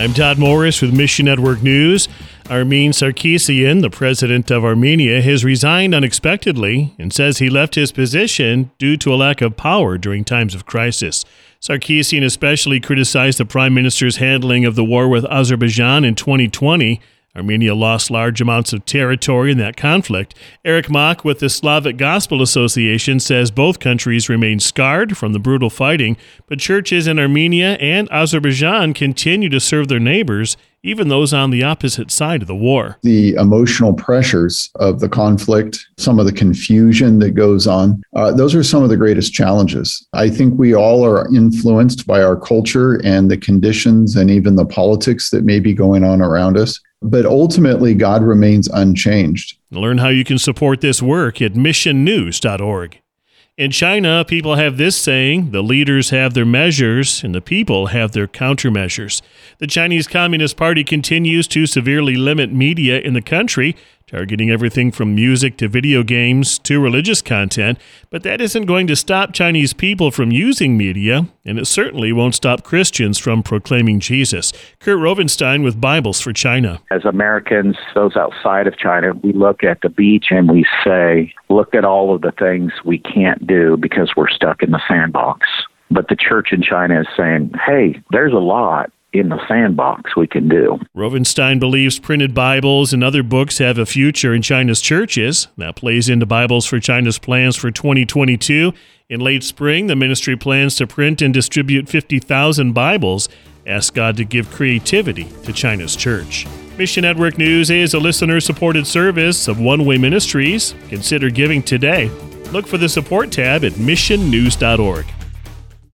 I'm Todd Morris with Mission Network News. Armin Sarkisian, the president of Armenia, has resigned unexpectedly and says he left his position due to a lack of power during times of crisis. Sarkisian especially criticized the prime minister's handling of the war with Azerbaijan in 2020. Armenia lost large amounts of territory in that conflict. Eric Mock with the Slavic Gospel Association says both countries remain scarred from the brutal fighting, but churches in Armenia and Azerbaijan continue to serve their neighbors, even those on the opposite side of the war. The emotional pressures of the conflict, some of the confusion that goes on, those are some of the greatest challenges. I think we all are influenced by our culture and the conditions and even the politics that may be going on around us. But ultimately, God remains unchanged. Learn how you can support this work at missionnews.org. In China, people have this saying, the leaders have their measures and the people have their countermeasures. The Chinese Communist Party continues to severely limit media in the country, targeting everything from music to video games to religious content. But that isn't going to stop Chinese people from using media, and it certainly won't stop Christians from proclaiming Jesus. Kurt Rovenstein with Bibles for China. As Americans, those outside of China, we look at the beach and we say, look at all of the things we can't do because we're stuck in the sandbox. But the church in China is saying, hey, there's a lot in the sandbox we can do. Rovenstein believes printed Bibles and other books have a future in China's churches. That plays into Bibles for China's plans for 2022. In late spring, the ministry plans to print and distribute 50,000 Bibles. Ask God to give creativity to China's church. Mission Network News is a listener-supported service of One Way Ministries. Consider giving today. Look for the support tab at missionnews.org.